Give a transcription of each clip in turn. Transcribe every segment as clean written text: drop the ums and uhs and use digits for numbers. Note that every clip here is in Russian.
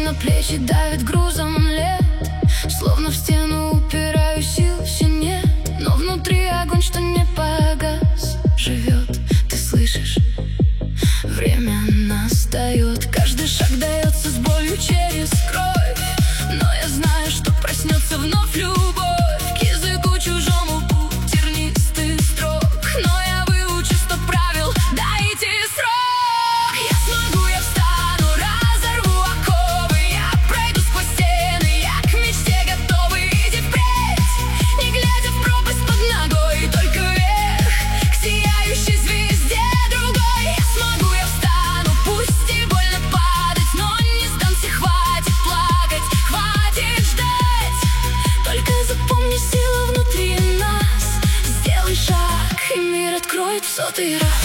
на плечи давит грузом лет. Словно в стену упираюсь, сил все нет. Но внутри огонь, что не погас, живет, ты слышишь? Время настает, каждый шаг дается с болью через кровь. Но я знаю, что проснется вновь любовь к языку чужому, путь тернистых строк. Но я выучу 100 правил, дайте срок. Я смогу, я встану, разорву оковы. Я пройду сквозь стены, я к мечте готова. Иди впредь, не глядя в пропасть под ногой, только вверх, к сияющей звезде другой. Я смогу, я встану, пусть и больно падать, но не сдамся, хватит плакать, хватит ждать. Только запомни, сила внутри нас. Сделай шаг, и мир откроет в 100-й раз.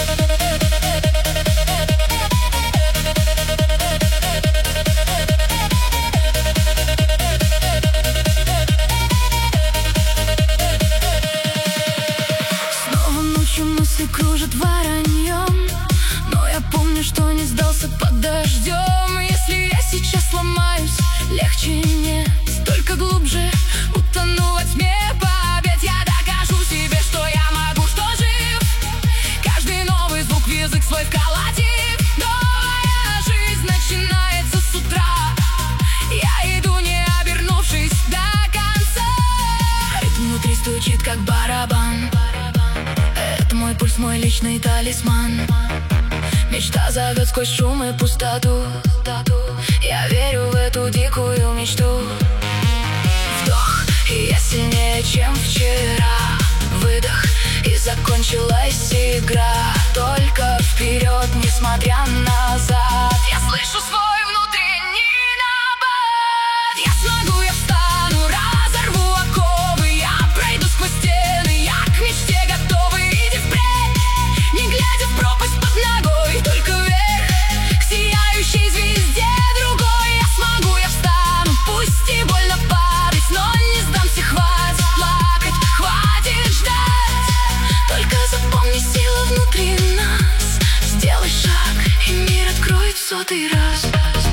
Мысли кружат вороньем, но я помню, что не сдался под дождем. Если я сейчас сломаюсь, легче нет, только глубже утону во тьме побед. Я докажу себе, что я могу, что жив. Каждый новый звук в язык свой вколотив. Новая жизнь начинается с утра. Я иду, не обернувшись до конца. Ритм внутри стучит, как барабан. Мой пульс, мой личный талисман. Мечта зовет сквозь шум и пустоту. Я верю в эту дикую мечту. Вдох, и я сильнее, чем вчера. Выдох, и закончилась игра. Только вперед, несмотря назад. Я слышу свой внутренний набат. Я смогу, я встану, разорву оковы. Я пройду сквозь стены, я к мечте готова. Не глядя в пропасть под ногой, только вверх, к сияющей звезде другой. Я смогу, я встану, пусть и больно падать, но не сдамся, хватит плакать, хватит ждать. Только запомни, сила внутри нас. Сделай шаг, и мир откроет в 100-й раз.